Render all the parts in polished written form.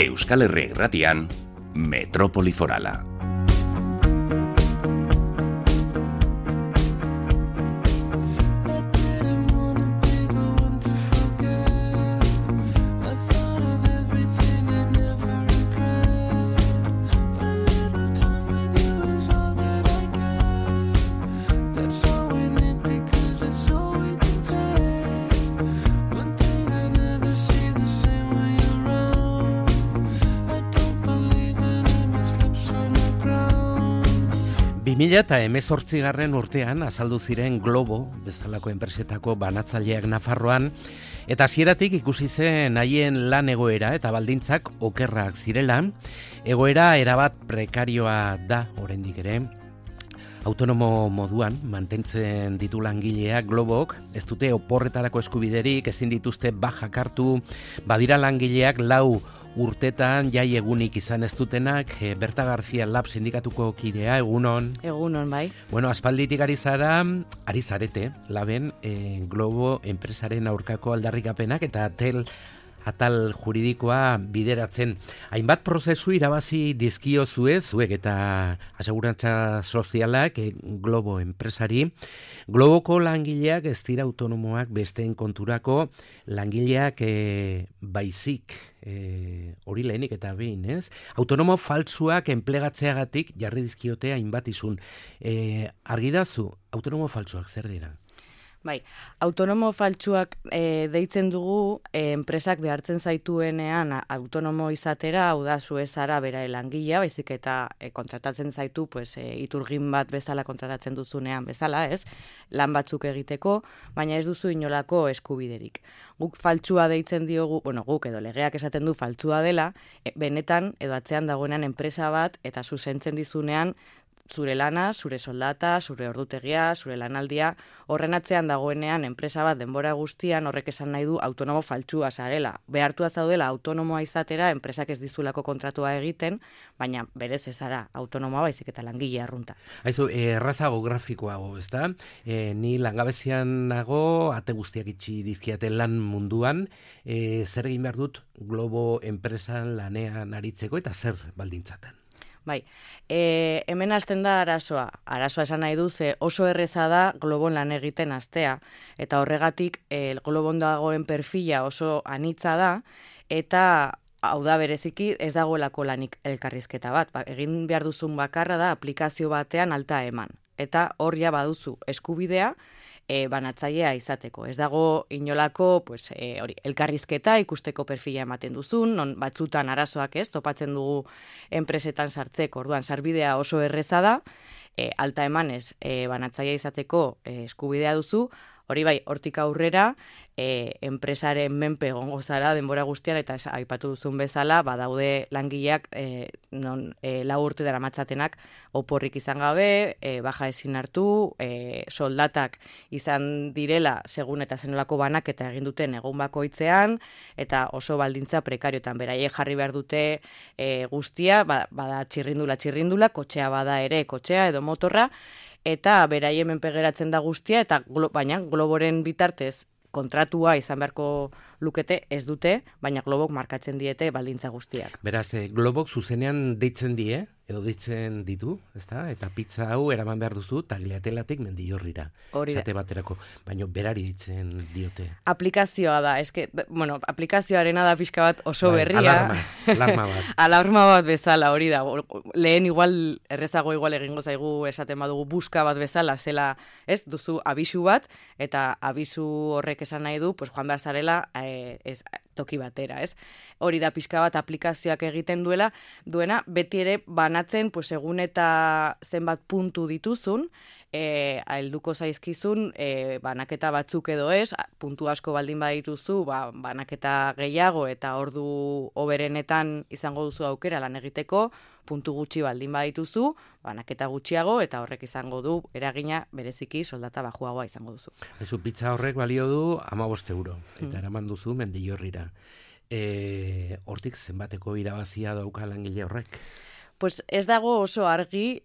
Euskal Herria Irratian, Metrópoli Forala. Eta 2018 urtean azaldu ziren Globo bezalako enpresetako banatzaileak Nafarroan, eta hasieratik ikusi zen haien lan egoera eta baldintzak okerrak zirela. Egoera erabat prekarioa da oraindik ere. Autonomo moduan mantentzen ditu langileak Globok, ez dute oporretarako eskubiderik, ezin dituzte bajak hartu, badira langileak 4 urtetan jai egunik izan ez dutenak. Berta García Lab sindikatuko kidea, egunon. Egunon, bai. Bueno, aspalditik ari zarete, Laben, Globo enpresaren aurkako aldarrikapenak eta atal juridikoa bideratzen. Hainbat prozesu irabazi dizkiozue, zuek eta asegurantza sozialak Globo enpresari. Globoko langileak ez dira autonomoak besteen konturako langileak baizik. Hori lehenik eta behin, ez? Autonomo faltsuak enplegatzeagatik jarri dizkiote hainbat izun. Argi dazu, autonomo faltsuak zer dira? Bai, autonomo faltsuak deitzen dugu enpresak behartzen zaituenean autonomo izatera, hau da zu ez zara bera langilea, baizik eta kontratatzen zaitu iturgin bat bezala kontratatzen duzunean bezala, ez? Lan batzuk egiteko, baina ez duzu inolako eskubiderik. Guk faltsua deitzen diogu, guk edo legeak esaten du faltsua dela, benetan edo atzean dagoenan enpresa bat eta zuzentzen dizunean zure lana, zure soldata, zure ordutegia, zure lanaldia, horren atzean dagoenean enpresa bat denbora guztian horrek esan nahi du autonomo faltsua zarela. Behartua zaudela autonomoa izatera, enpresak ez dizulako kontratua egiten, baina berez ez zara autonomoa baizik eta langile arrunta. Haizu, errazago grafikoago, ez da? Ni langabezian nago, ate guztiak itxi dizkiate lan munduan, zer egin behar dut Globo enpresan lanean aritzeko eta zer baldintzatan? Bai, hemen hasten da arazoa. Arazoa esan nahi du ze oso erreza da Globon lan egiten hastea, eta horregatik Globon dagoen perfila oso anitza da, eta hau da bereziki ez dagoelako lanik elkarrizketa bat. Egin behar duzun bakarra da aplikazio batean alta eman, eta hor ja baduzu eskubidea banatzailea izateko. Ez dago inolako elkarrizketa ikusteko perfila ematen duzun, non batzutan arazoak ez, topatzen dugu enpresetan sartzeko, orduan sarbidea oso erreza da, alta emanez banatzailea izateko eskubidea duzu, hori bai, hortik aurrera, enpresaren menpe egongo zara denbora guztian, eta aipatu duzun bezala, badaude langileak non 4 urte daramatzatenak oporrik izan gabe, baja ezin hartu, soldatak izan direla segun eta zenolako banaketa egin duten egun bakoitzean, eta oso baldintza prekariotan beraiek jarri behar dute guztia, bada txirrindula, kotxea bada ere, kotxea edo motorra, eta beraien menpe geratzen da guztia, eta baina Globoren bitartez kontratua izan beharko lukete ez dute, baina Globok markatzen diete baldintza guztiak. Beraz, Globok zuzenean deitzen die, edo deitzen ditu, ezta? Eta pizza hau eraman behar duzu Tagliatelatik Mendillorrira. Esate baterako, baina berari deitzen diote. Aplikazioa da, aplikazioarena da pixka bat oso berria. Alarma bat. Alarma bat bezala, hori da. Lehen errezago egingo zaigu esaten badugu buska bat bezala, zela, ez, duzu abisu bat, eta abisu horrek esan nahi du, joan behar zarela, toki batera, ez? Hori da pixka bat aplikazioak egiten duena, beti ere banatzen, egun eta zenbat puntu dituzun, helduko zaizkizun, banaketa batzuk edo ez, puntu asko baldin badituzu, banaketa gehiago eta ordu hoberenetan izango duzu aukera lan egiteko, puntu gutxi baldin badituzu, banaketa gutxiago, eta horrek izango du eragina bereziki soldata bajuagoa izango duzu. Ezu pizza horrek balio du 15 euro, eta eraman duzu Mendillorrira. Hortik zenbateko irabazia dauka langile horrek? Pues ez dago oso argi,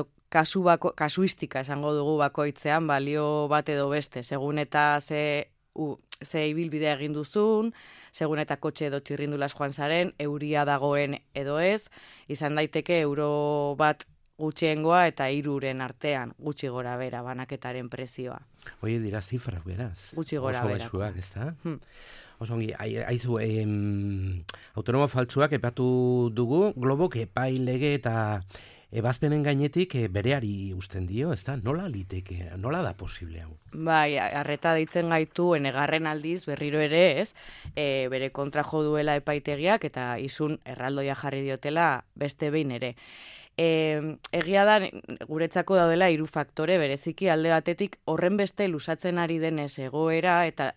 kasuistika esango dugu bakoitzean, balio bat edo beste, segun eta ze ze ibilbidea egin duzun, segun eta kotxe edo txirrindulaz joan zaren, euria dagoen edo ez, izan daiteke euro bat gutxiengoa eta 3 artean, gutxi gora bera banaketaren prezioa. Oie dira zifrak beraz. Gutxi gora bera. Oso baixuak, ez da? Oso ongi, aizu, autonomo faltsuak epatu dugu, Globok epai lege eta ebazpenen gainetik bereari usten dio, ez da? Nola liteke, nola da posible hau? Bai, arreta deitzen gaitu enegarren aldiz berriro ere, ez? Bere kontra jo duela epaitegiak eta izun erraldoia jarri diotela beste behin ere. Egia da guretzako daudela 3 faktore bereziki alde batetik horren beste lusatzen ari denez egoera eta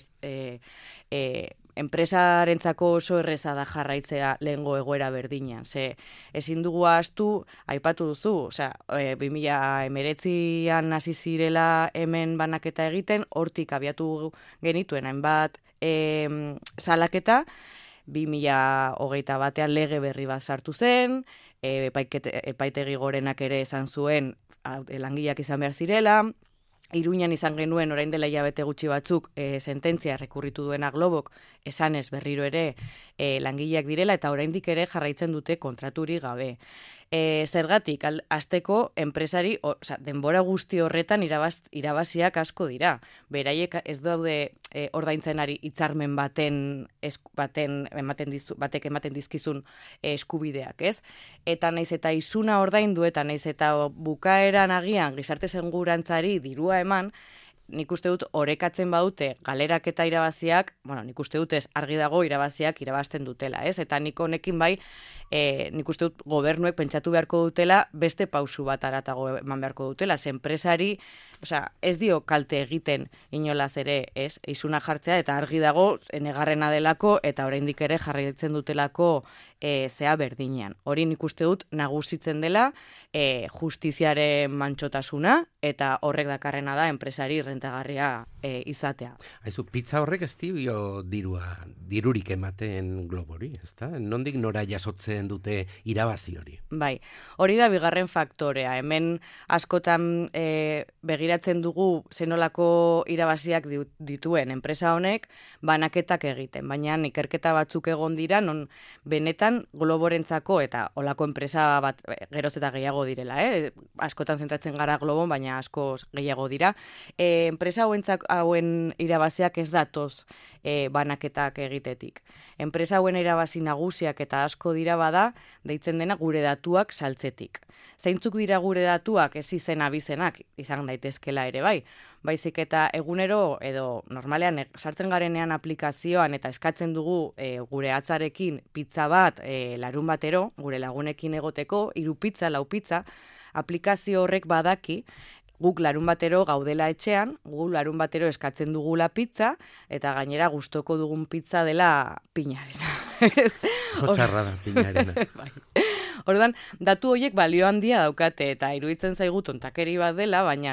enpresarentzako oso erreza da jarraitzea lehengo egoera berdinean. Ze ezin dugu ahaztu, aipatu duzu, 2019an hasi zirela hemen banaketa egiten, hortik abiatu genituen hainbat salaketa, 2021an lege berri bat sartu zen, epaitegi gorenak ere esan zuen langileak izan behar zirela, Iruñan izan genuen orain dela hilabete gutxi batzuk sententzia rekurritu duena Globok esanez berriro ere langileak direla eta oraindik ere jarraitzen dute kontraturi gabe. Zergatik, hasteko enpresari, denbora guzti horretan irabaziak asko dira. Beraiek ez daude ordaintzen ari hitzarmen batek ematen dizkizun eskubideak, ez? Eta naiz eta izuna ordaindu eta naiz eta bukaeran agian gizarte segurantzari dirua eman, nik uste dut orekatzen badute galerak eta irabaziak, nik uste dut ez argi dago irabaziak irabazten dutela, ez? Eta nik honekin bai, nik uste dut gobernuek pentsatu beharko dutela, beste pausu bat aratago eman beharko dutela, enpresari, ez dio kalte egiten inolaz ere, ez? Izuna jartzea eta argi dago negarrena delako eta oraindik ere jarraitzen dutelako zea berdinean. Hori nik uste dut nagusitzen dela justiziaren mantxotasuna eta horrek dakarrena da enpresari rentagarria izatea. Aizu, pizza horrek ez dio dirurik ematen Globori, ezta? Nondik nora jasotzen dute irabazi hori? Bai, hori da bigarren faktorea. Hemen askotan begiratzen dugu zenolako irabaziak dituen enpresa honek banaketak egiten, baina ikerketa batzuk egon dira non benetan Globorentzako eta olako enpresa bat geroz eta gehiago direla, askotan zentratzen gara Globon, baina asko gehiago dira. Enpresa hauen irabaziak ez datoz banaketak egitetik. Enpresa hauen irabazi nagusiak eta asko dira bada, deitzen dena gure datuak saltzetik. Zeintzuk dira gure datuak ez izen abizenak, izan daitezkela ere bai. Baizik eta egunero edo normalean sartzen garenean aplikazioan eta eskatzen dugu gure atzarekin pizza bat larun batero, gure lagunekin egoteko, 3 pizza, 4 pizza, aplikazio horrek badaki, guk larun batero gaudela etxean, guk larun batero eskatzen dugula pizza, eta gainera gustoko dugun pizza dela piñarena. Oso txarra da piñarena. Orduan, datu horiek balio handia daukate, eta iruditzen zaigu tontakeri bat dela, baina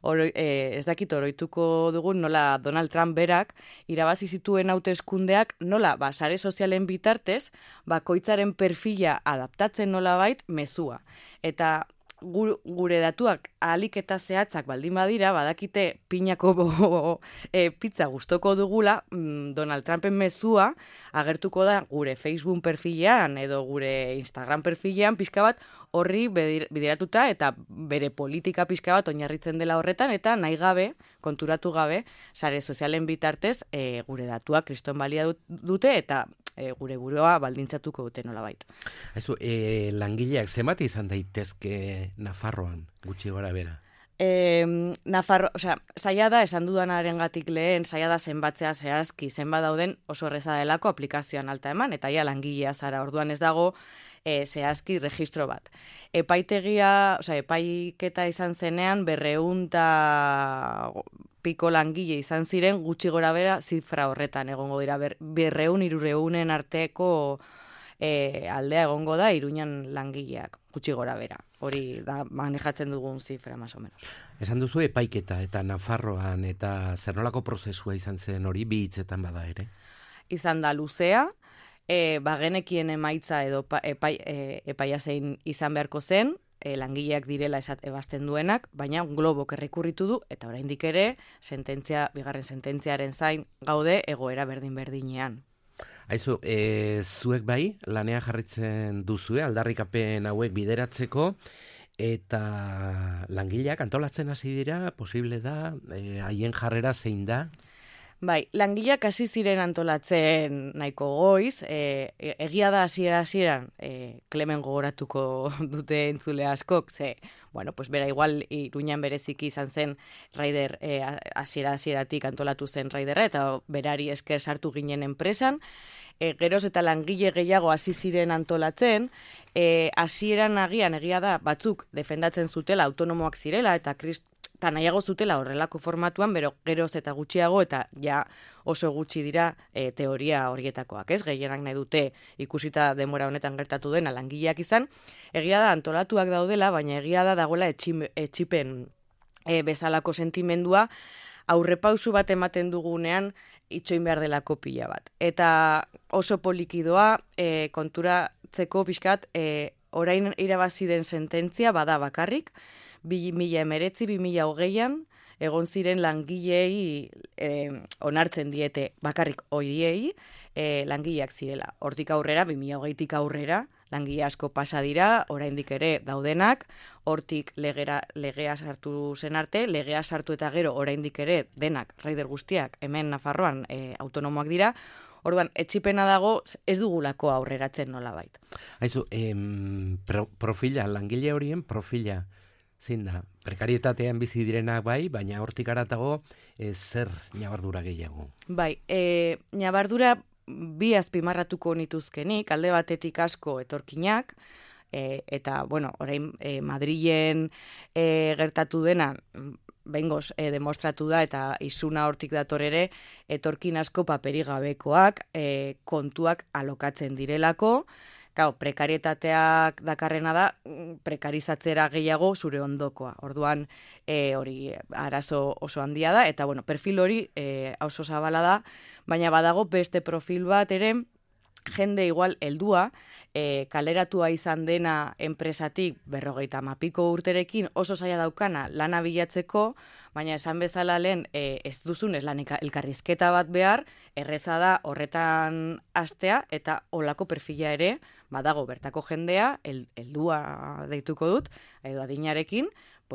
ez dakit oroituko dugun nola Donald Trump berak irabazi zituen hauteskundeak nola sare sozialen bitartez bakoitzaren perfila adaptatzen nolabait mezua. Eta gure datuak ahalik eta zehatzak baldin badira, badakite pinako pizza gustoko dugula, Donald Trumpen mezua agertuko da gure Facebook perfilean edo gure Instagram perfilean pixka bat horri bideratuta eta bere politika pixka bat oinarritzen dela horretan eta nahi gabe, konturatu gabe, sare sozialen bitartez gure datuak kriston balia dute eta gure burua baldintzatuko dute nolabait. Aizu, langileak zenbat izan daitezke Nafarroan, gutxi gora bera? Nafarro, zaila da, esan dudanarengatik lehen, zaila da zenbatzea zehazki, zenbat dauden oso erreza delako aplikazioan alta eman, eta ja langilea zara, orduan ez dago zehazki registro bat. Epaiketa izan zenean 200 piko langile izan ziren, gutxi gora bera zifra horretan egongo dira, 200-300 arteko aldea egongo da Iruñan langileak, gutxi gora bera. Hori da manejatzen dugun zifra, más o menos. Esan duzu epaiketa eta Nafarroan eta zer nolako prozesua izan zen hori, 2 hitzetan bada ere? Izan da luzea, bagenekien emaitza edo epaia zein izan beharko zen, langileak direla ebazten duenak, baina Globok errekurritu du, eta oraindik ere, bigarren sententziaren zain gaude egoera berdin-berdinean. Aizu, zuek bai, lanean jarritzen duzue, aldarrikapen hauek bideratzeko, eta langileak antolatzen hasi dira, posible da, haien jarrera zein da? Bai, langileak hasi ziren antolatzen nahiko goiz, egia da hasieran Klemen gogoratuko dute entzule askok, bera igual Iruñan bereziki izan zen Raider hasieratik antolatu zen Raiderra, eta berari esker sartu ginen enpresan, geroz eta langile gehiago hasi ziren antolatzen, hasieran agian egia da batzuk defendatzen zutela autonomoak zirela, eta nahiago zutela horrelako formatuan, bero geroz eta gutxiago, eta ja oso gutxi dira teoria horietakoak, ez? Gehienak nahi dute ikusita denbora honetan gertatu dena langileak izan. Egia da antolatuak daudela, baina egia da dagoela etxipen bezalako sentimendua, aurrepausu bat ematen dugunean itxoin behar delako pila bat. Eta oso polikidoa konturatzeko pixkat, orain irabazi den sententzia bada bakarrik, 2019-2020an egon ziren langileei onartzen diete bakarrik horiei langileak zirela. Hortik aurrera, 2020tik aurrera, langile asko pasa dira, oraindik ere daudenak, hortik legea sartu zen arte, legea sartu eta gero oraindik ere denak, Raider guztiak, hemen Nafarroan autonomoak dira, orduan, etxipena dago ez dugulako aurreratzen nolabait. Aizu, profila, langile horien profila, zein da, prekarietatean bizi direnak bai, baina hortik aratago zer ñabardura gehiago? Bai, ñabardura bi azpimarratuko nituzkenik, alde batetik asko etorkinak, eta, orain Madrilen gertatu dena, behingoz demostratu da, eta izuna hortik dator ere, etorkin asko paperi gabekoak, kontuak alokatzen direlako, prekarietateak dakarrena da, prekarizatzera gehiago zure ondokoa. Orduan, hori arazo oso handia da, eta perfil hori oso zabala da, baina badago beste profil bat ere, jende igual heldua, kaleratua izan dena enpresatik 50 urterekin oso zaila daukana lana bilatzeko, baina esan bezala lehen ez duzunez lan elkarrizketa bat behar, erreza da horretan hastea, eta olako perfila ere, badago bertako jendea, heldua deituko dut, edo adinarekin,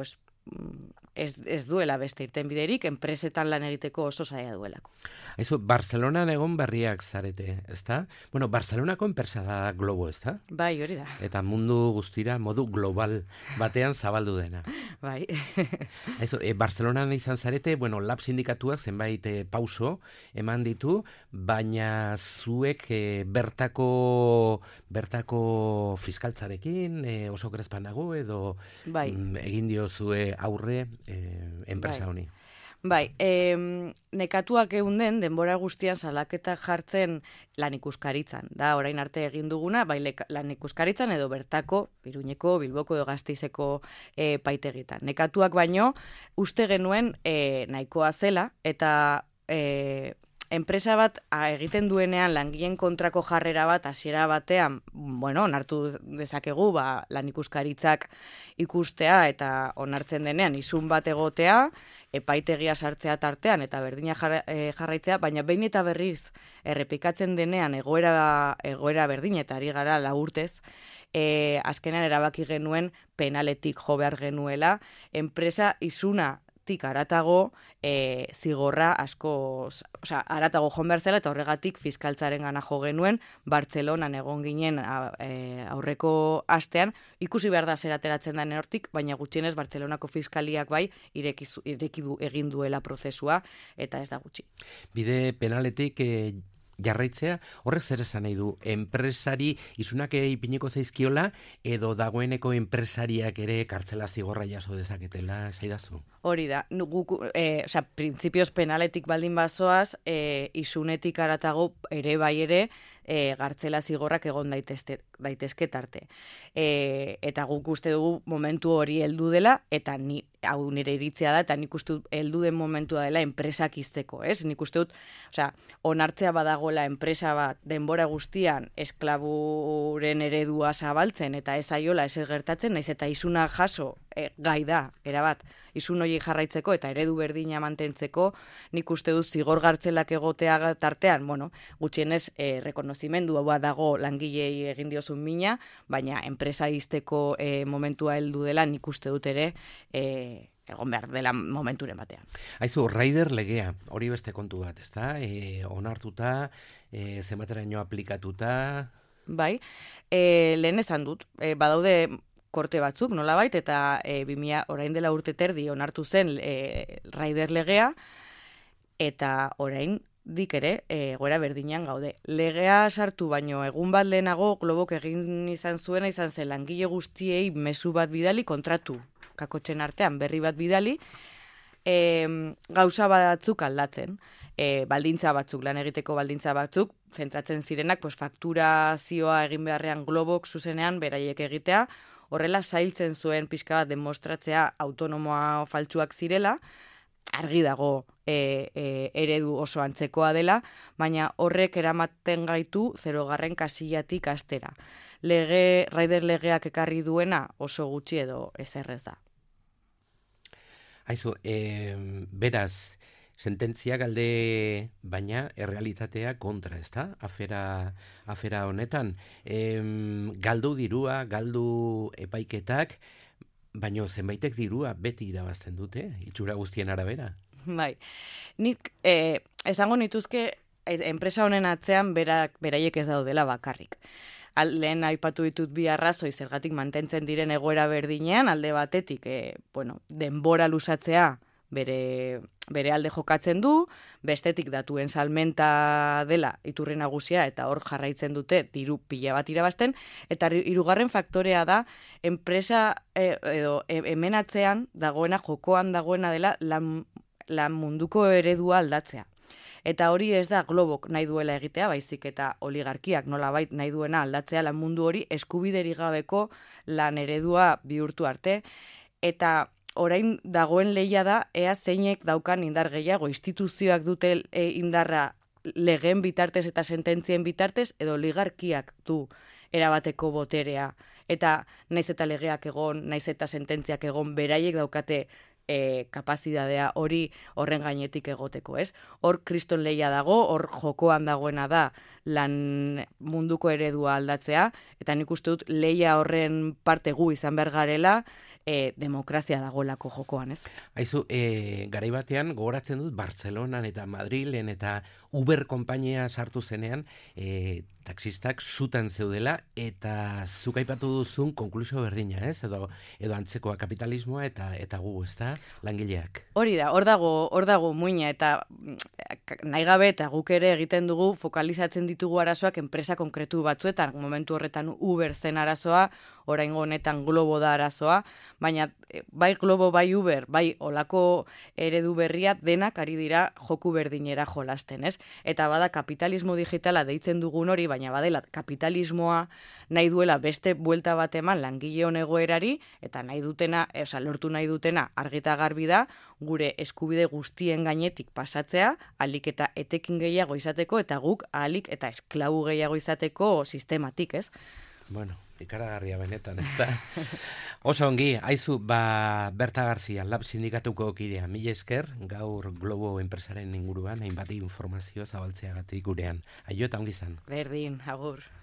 ez duela beste irtenbiderik, enpresetan lan egiteko oso zaila duelako. Aizu, Barcelonan egon berriak zarete, ezta? Barcelonako enpresa da Globo, ezta? Bai, hori da. Eta mundu guztira modu global batean zabaldu dena. Bai. Aizu, Barcelonan izan zarete, lab sindikatuak zenbait pauso eman ditu, baina zuek bertako fiskaltzarekin oso grezpan dago, edo bai. Egin diozue aurre enpresa honi. Bai, nekatuak eunden denbora guztian salaketak jartzen lan ikuskaritzan. Da, orain arte egin duguna, bai lan ikuskaritzan edo bertako, Iruñeko, Bilboko edo Gasteizeko paitegitan. Nekatuak baino, uste genuen nahikoa zela, eta enpresa bat egiten duenean langileen kontrako jarrera bat hasiera batean, onartu dezakegu lan ikuskaritzak ikustea eta onartzen denean izun bat egotea, epaitegia sartzea tartean eta berdina jarraitzea, baina behin eta berriz errepikatzen denean egoera berdin eta ari gara 4 urtez, azkenean erabaki genuen penaletik jo behar genuela, enpresa izuna aratago zigorra asko, aratago joan behar zela, eta horregatik fiskaltzaren gana jo genuen, Bartzelonan egon ginen aurreko astean, ikusi behar da zer ateratzen den hortik, baina gutxienez Bartzelonako fiskaliak bai egin duela prozesua, eta ez da gutxi. Bide penaletik jarraitzea, horrek zer esan nahi du, enpresari izunak ipiniko zaizkiola, edo dagoeneko enpresariak ere kartzela zigorra jaso dezaketela, zaidazu? Hori da, printzipioz penaletik baldin bazoaz, izunetik aratago ere bai ere, gartzela zigorrak egon daitezke tarte. Eta guk uste dugu momentu hori heldu dela, eta hau nire iritzia da, eta nik uste dut heldu den momentua dela enpresak izteko, ez? Nik uste dut, onartzea badagoela enpresa bat denbora guztian esklaburen eredua zabaltzen, eta ez aiola ez gertatzen, naiz eta isuna jaso gai da, erabat, isun hori jarraitzeko eta eredu berdina mantentzeko, nik uste dut zigor gartzelak egotea tartean, gutxienez rekonozimendu bat dago langilei egin diozun mina, baina enpresa izteko momentua heldu dela nik uste dut ere egon behar dela momenturen batean. Aizu, Rider legea, hori beste kontu bat, ezta? Onartuta, zenbateraino aplikatuta... Bai, lehen esan dut, badaude korte batzuk, nolabait, eta 2000 orain dela urte terdi onartu zen Rider legea, eta orain dik ere, goera berdinean gaude. Legea sartu baino egun bat lehenago Globok egin izan zuena izan zen langile guztiei mezu bat bidali, kontratu kakotxen artean berri bat bidali, gauza batzuk aldatzen, baldintza batzuk, lan egiteko baldintza batzuk, zentratzen zirenak, fakturazioa egin beharrean Globok zuzenean beraiek egitea, horrela zailtzen zuen pixka bat demostratzea autonomoa faltsuak zirela, argi dago eredu oso antzekoa dela, baina horrek eramaten gaitu 0. kasillatik astera. Rider legeak ekarri duena oso gutxi edo ezerrez da. Aizu, beraz, sententzia galde baina errealitatea kontra, ezta? Afera honetan, galdu dirua, galdu epaiketak, baina zenbaitek dirua beti irabazten dute, itxura guztien arabera. Bai, nik esango nituzke enpresa honen atzean beraiek ez daudela bakarrik. Lehen aipatu ditut bi arrazoi zergatik mantentzen diren egoera berdinean, alde batetik, denbora luzatzea bere alde jokatzen du, bestetik datuen salmenta dela iturri nagusia eta hor jarraitzen dute diru pila bat irabazten, eta hirugarren faktorea da enpresa edo hemen atzean dagoena, jokoan dagoena dela lan munduko eredua aldatzea. Eta hori ez da Globok nahi duela egitea, baizik eta oligarkiak nolabait nahi duena aldatzea lan mundu hori eskubiderik gabeko lan eredua bihurtu arte, eta orain dagoen lehia da, ea zeinek daukan indar gehiago, instituzioak dute indarra legeen bitartez eta sententzien bitartez, edo oligarkiak du erabateko boterea. Eta naiz eta legeak egon, naiz eta sententziak egon, beraiek daukate kapazidadea hori horren gainetik egoteko, ez? Hor kriston lehia dago, hor jokoan dagoena da lan munduko eredua aldatzea, eta nik uste dut lehia horren parte gu izan behar garela, demokrazia dagoelako jokoan, ez? Aizu, garai batean gogoratzen dut Bartzelonan eta Madrilen eta Uber konpainia sartu zenean, taxistak zutan zeudela, eta zuk aipatu duzun konklusio berdina, ez? Edo antzekoa kapitalismoa eta gu, ez da, langileak. Hori da, hor dago muina, eta nahi gabe eta guk ere egiten dugu fokalizatzen ditugu arazoak enpresa konkretu batzuetan, momentu horretan Uber zen arazoa, oraingo honetan Globo da arazoa, baina bai Globo, bai Uber, bai olako eredu berriat denak ari dira joku berdinera jolasten, ez? Eta bada kapitalismo digitala deitzen dugun hori, baina badela kapitalismoa nahi duela beste buelta bat eman langileon egoerari, eta lortu nahi dutena argita garbi da, gure eskubide guztien gainetik pasatzea, ahalik eta etekin gehiago izateko, eta guk ahalik eta esklabu gehiago izateko sistematik, ez? Bueno, ikaragarria benetan, ez da? Oso ongi, aizu, Berta Garzia, Lab sindikatuko kidea, mila esker, gaur Globo enpresaren inguruan, hainbat informazio zabaltzeagatik gurean. Aio eta ongi izan. Berdin, agur.